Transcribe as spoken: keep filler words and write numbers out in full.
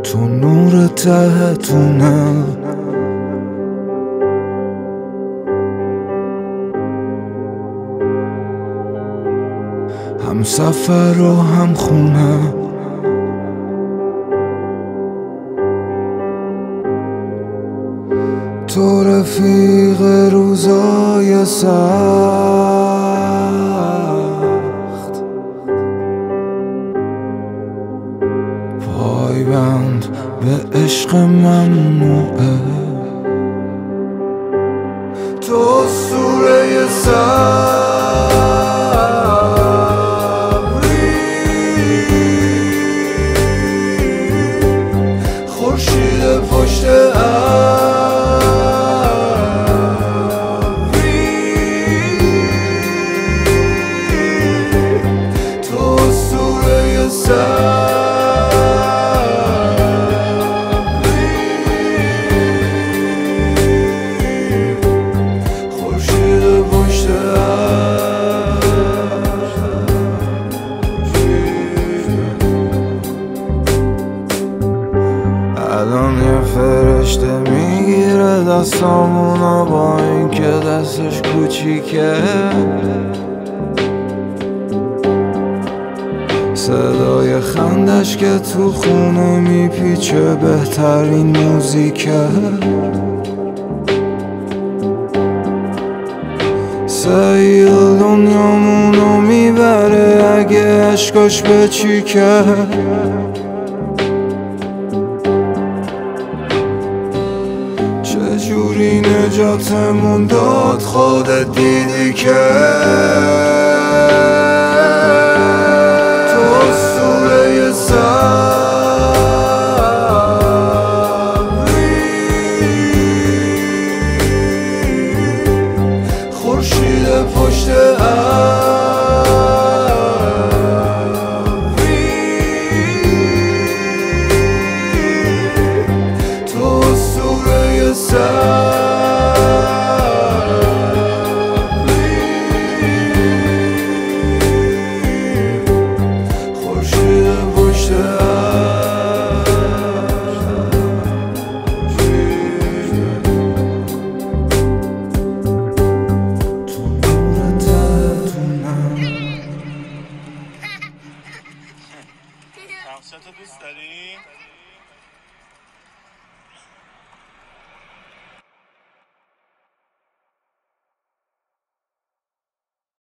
تو نور ته تونل، هم سفر و هم خونه. تو رفیق روزای سخت، پایبند به عشق ممنوعه. تو سوره صبری، خورشید پشت الان یه فرشته میگیره دستامونو با این که دستش کوچیکه. صدای خندش که تو خونه میپیچه بهترین موزیکه. سیل دنیامونو میبره اگه عشقش بچیکه. چجوری نجاتمون داد خودت دیدی که